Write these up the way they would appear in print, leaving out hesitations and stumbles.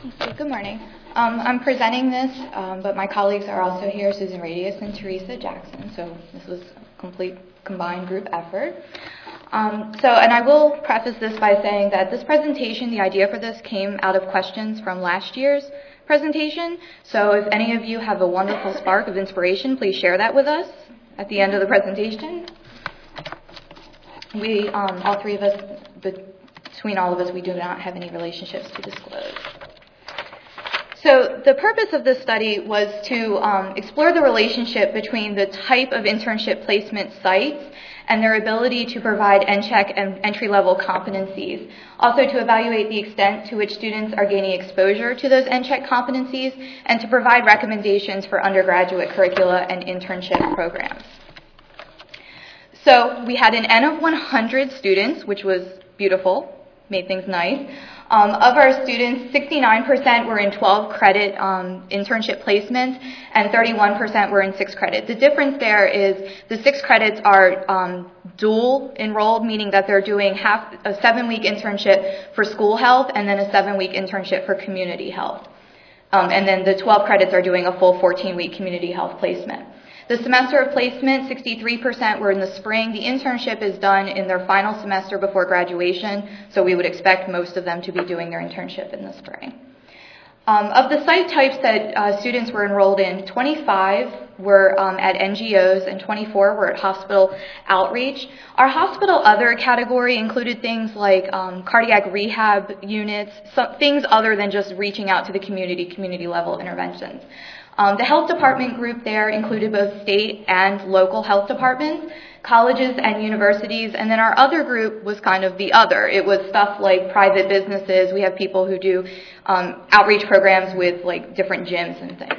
Okay, good morning. I'm presenting this, but my colleagues are also here, Susan Radius and Teresa Jackson, so this was a complete combined group effort. And I will preface this by saying that this presentation, the idea for this came out of questions from last year's presentation, so if any of you have a wonderful spark of inspiration, please share that with us at the end of the presentation. We, all three of us, between all of us, we do not have any relationships to disclose. So the purpose of this study was to explore the relationship between the type of internship placement sites and their ability to provide NCHEC and entry-level competencies. Also to evaluate the extent to which students are gaining exposure to those NCHEC competencies and to provide recommendations for undergraduate curricula and internship programs. So we had an N of 100 students, which was beautiful, made things nice. Of our students, 69% were in 12-credit internship placements, and 31% were in 6 credit. The difference there is the 6 credits are dual enrolled, meaning that they're doing a 7-week internship for school health and then a 7-week internship for community health. And then the 12 credits are doing a full 14-week community health placement. The semester of placement, 63% were in the spring. The internship is done in their final semester before graduation, so we would expect most of them to be doing their internship in the spring. Of the site types that students were enrolled in, 25 were at NGOs and 24 were at hospital outreach. Our hospital other category included things like cardiac rehab units, things other than just reaching out to the community level interventions. The health department group there included both state and local health departments, colleges and universities, and then our other group was kind of the other. It was stuff like private businesses. We have people who do outreach programs with like different gyms and things.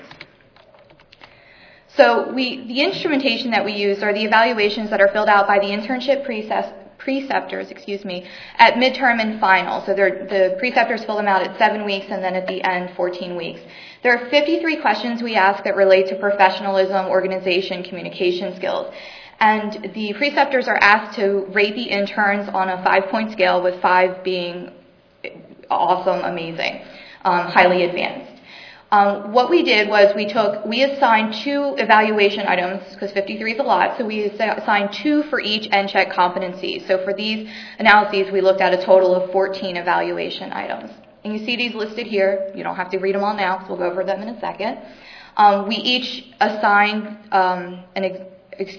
So the instrumentation that we use are the evaluations that are filled out by the internship preceptors, at midterm and final. So the preceptors fill them out at 7 weeks and then at the end 14 weeks. There are 53 questions we ask that relate to professionalism, organization, communication skills. And the preceptors are asked to rate the interns on a 5-point scale, with 5 being awesome, amazing, highly advanced. What we did was we assigned 2 evaluation items, because 53 is a lot, so we assigned 2 for each NCHEC competency. So for these analyses, we looked at a total of 14 evaluation items. And you see these listed here. You don't have to read them all now, because we'll go over them in a second. We each assigned an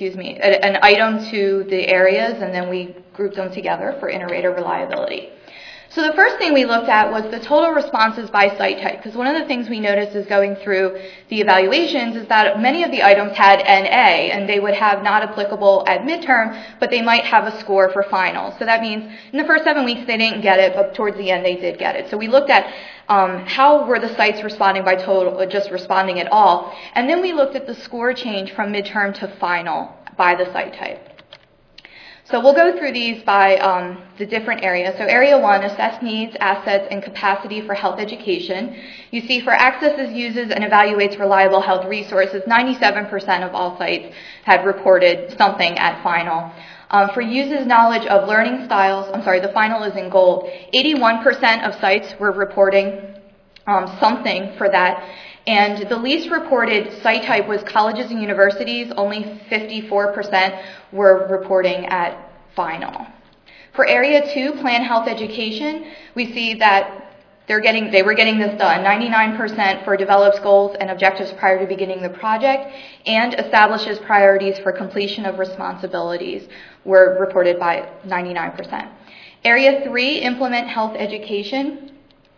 item to the areas, and then we grouped them together for inter-rater reliability. So the first thing we looked at was the total responses by site type, because one of the things we noticed is going through the evaluations is that many of the items had NA, and they would have not applicable at midterm, but they might have a score for final. So that means in the first 7 weeks they didn't get it, but towards the end they did get it. So we looked at how were the sites responding by total, just responding at all, and then we looked at the score change from midterm to final by the site type. So we'll go through these by the different areas. So area 1, assess needs, assets, and capacity for health education. You see for accesses, uses, and evaluates reliable health resources, 97% of all sites had reported something at final. For uses knowledge of learning styles, the final is in gold, 81% of sites were reporting something for that. And the least reported site type was colleges and universities. Only 54% were reporting at final. For area 2, plan health education, we see that they were getting this done. 99% for develops goals and objectives prior to beginning the project and establishes priorities for completion of responsibilities were reported by 99%. Area 3, implement health education.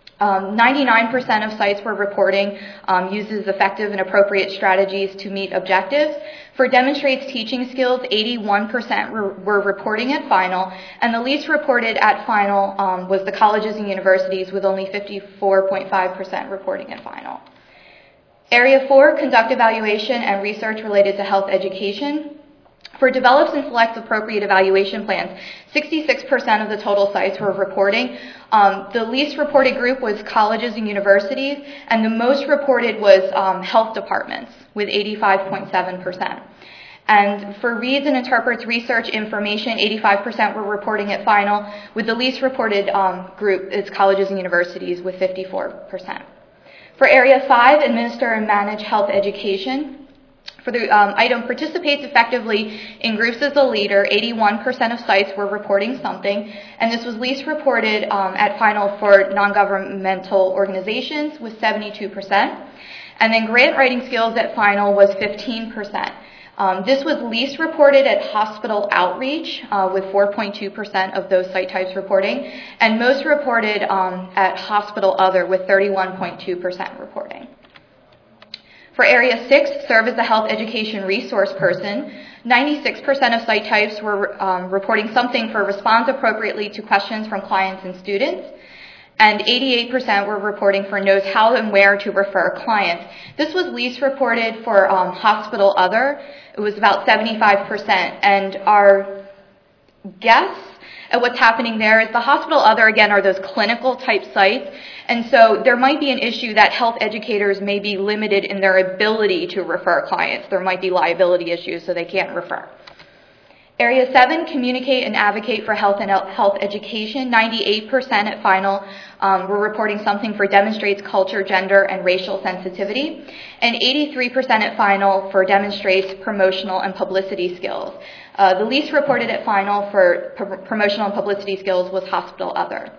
99% of sites were reporting uses effective and appropriate strategies to meet objectives. For demonstrates teaching skills, 81% were reporting at final, and the least reported at final was the colleges and universities, with only 54.5% reporting at final. Area 4, conduct evaluation and research related to health education. For develops and selects appropriate evaluation plans, 66% of the total sites were reporting. The least reported group was colleges and universities, and the most reported was health departments with 85.7%. And for reads and interprets research information, 85% were reporting at final, with the least reported group is colleges and universities with 54%. For Area 5, administer and manage health education. For the item participates effectively in groups as a leader, 81% of sites were reporting something, and this was least reported at final for non-governmental organizations with 72%. And then grant writing skills at final was 15%. This was least reported at hospital outreach with 4.2% of those site types reporting, and most reported at hospital other with 31.2% reporting. For Area 6, serve as a health education resource person. 96% of site types were reporting something for response appropriately to questions from clients and students, and 88% were reporting for knows how and where to refer clients. This was least reported for hospital other. It was about 75%, and our guess at what's happening there is the hospital other, again, are those clinical type sites, and so there might be an issue that health educators may be limited in their ability to refer clients. There might be liability issues, so they can't refer. Area 7, communicate and advocate for health and health education. 98% at final were reporting something for demonstrates culture, gender, and racial sensitivity, and 83% at final for demonstrates promotional and publicity skills. The least reported at final for promotional and publicity skills was hospital other.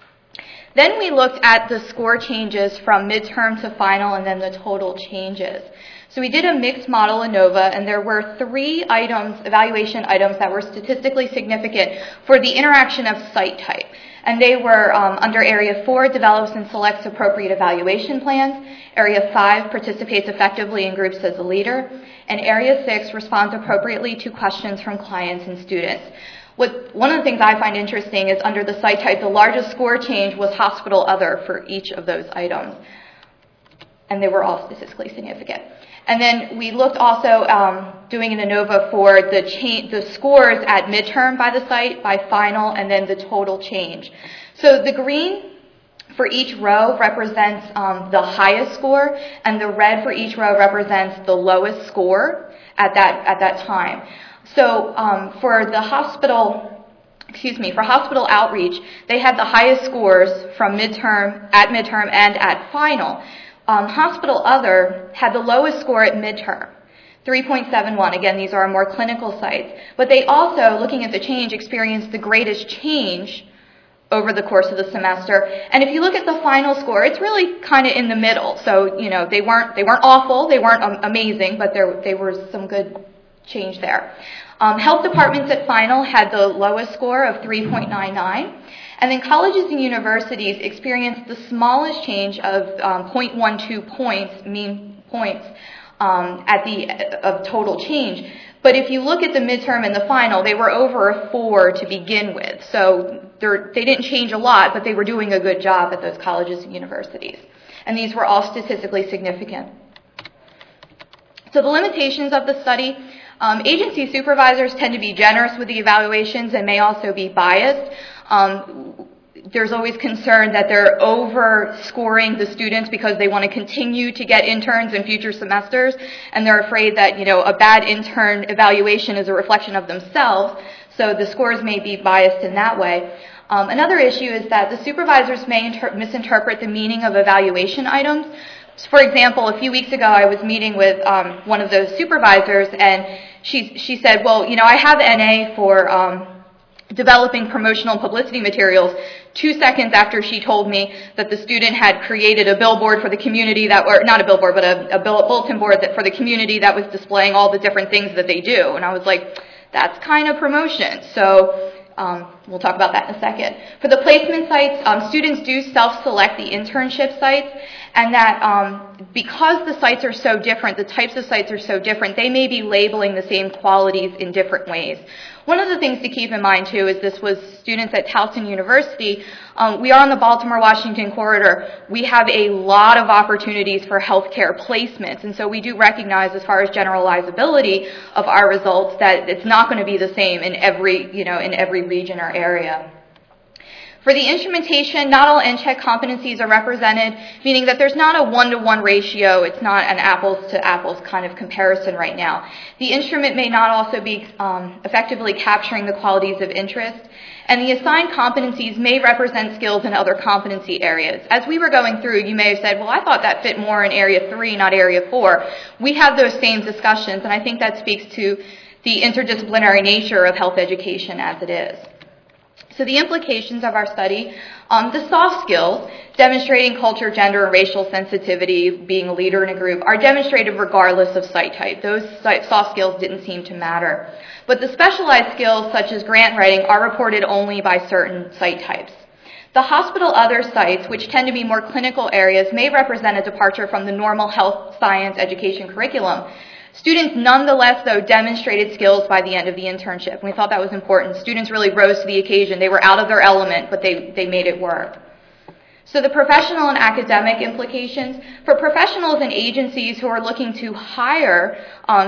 Then we looked at the score changes from midterm to final and then the total changes. So we did a mixed model ANOVA, and there were 3 items, evaluation items, that were statistically significant for the interaction of site type. And they were under Area 4, develops and selects appropriate evaluation plans. Area 5, participates effectively in groups as a leader. And Area 6, responds appropriately to questions from clients and students. One of the things I find interesting is under the site type, the largest score change was hospital other for each of those items. And they were all statistically significant. And then we looked also doing an ANOVA for the scores at midterm by the site, by final, and then the total change. So the green for each row represents the highest score, and the red for each row represents the lowest score at that time. So for hospital outreach, they had the highest scores from midterm, and at final. Hospital other had the lowest score at midterm, 3.71. Again, these are more clinical sites. But they also, looking at the change, experienced the greatest change over the course of the semester. And if you look at the final score, it's really kind of in the middle. So, you know, they weren't awful, they weren't amazing, but there was some good change there. Health departments at final had the lowest score of 3.99. And then colleges and universities experienced the smallest change of 0.12 points, mean points, of total change. But if you look at the midterm and the final, they were over a 4 to begin with. So they didn't change a lot, but they were doing a good job at those colleges and universities. And these were all statistically significant. So the limitations of the study, agency supervisors tend to be generous with the evaluations and may also be biased. There's always concern that they're over-scoring the students because they want to continue to get interns in future semesters, and they're afraid that, you know, a bad intern evaluation is a reflection of themselves, so the scores may be biased in that way. Another issue is that the supervisors may misinterpret the meaning of evaluation items. For example, a few weeks ago I was meeting with one of those supervisors, and she said, well, you know, I have NA for developing promotional publicity materials 2 seconds after she told me that the student had created a billboard for the community or not a billboard, but a bulletin board for the community that was displaying all the different things that they do. And I was like, that's kind of promotion. So we'll talk about that in a second. For the placement sites, students do self-select the internship sites, and that because the sites are so different, the types of sites are so different, they may be labeling the same qualities in different ways. One of the things to keep in mind, too, is this was students at Towson University. We are on the Baltimore-Washington corridor. We have a lot of opportunities for healthcare placements, and so we do recognize, as far as generalizability of our results, that it's not going to be the same in every region or area. For the instrumentation, not all NCHEC competencies are represented, meaning that there's not a one-to-one ratio. It's not an apples-to-apples kind of comparison right now. The instrument may not also be effectively capturing the qualities of interest, and the assigned competencies may represent skills in other competency areas. As we were going through, you may have said, well, I thought that fit more in Area 3, not Area 4. We have those same discussions, and I think that speaks to the interdisciplinary nature of health education as it is. So the implications of our study, the soft skills, demonstrating culture, gender, and racial sensitivity, being a leader in a group, are demonstrated regardless of site type. Those soft skills didn't seem to matter. But the specialized skills, such as grant writing, are reported only by certain site types. The hospital other sites, which tend to be more clinical areas, may represent a departure from the normal health science education curriculum. Students nonetheless, though, demonstrated skills by the end of the internship. And we thought that was important. Students really rose to the occasion. They were out of their element, but they made it work. So the professional and academic implications. For professionals and agencies who are looking to hire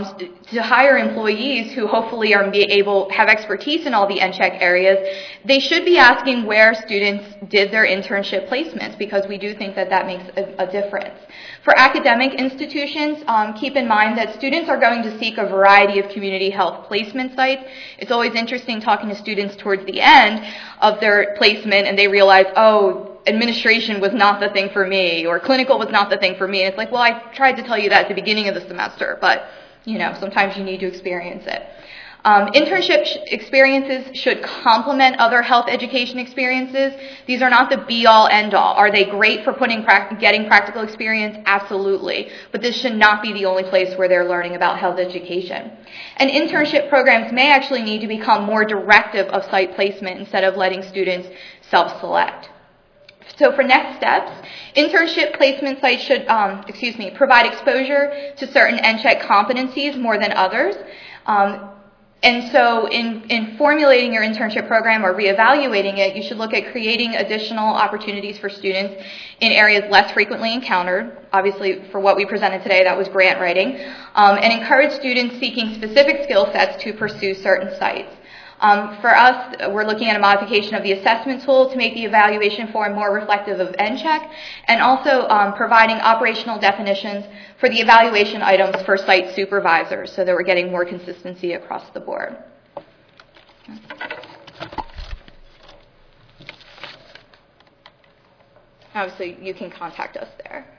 employees who hopefully have expertise in all the NCHEC areas, they should be asking where students did their internship placements, because we do think that makes a difference. For academic institutions, keep in mind that students are going to seek a variety of community health placement sites. It's always interesting talking to students towards the end of their placement and they realize, oh, administration was not the thing for me, or clinical was not the thing for me. It's like, well, I tried to tell you that at the beginning of the semester, but, sometimes you need to experience it. Internship experiences should complement other health education experiences. These are not the be-all, end-all. Are they great for getting practical experience? Absolutely. But this should not be the only place where they're learning about health education. And internship programs may actually need to become more directive of site placement instead of letting students self-select. So for next steps, internship placement sites should provide exposure to certain NCHEC competencies more than others. And so in formulating your internship program or reevaluating it, you should look at creating additional opportunities for students in areas less frequently encountered. Obviously, for what we presented today, that was grant writing. And encourage students seeking specific skill sets to pursue certain sites. For us, we're looking at a modification of the assessment tool to make the evaluation form more reflective of NCHEC, and also providing operational definitions for the evaluation items for site supervisors so that we're getting more consistency across the board. Obviously, you can contact us there.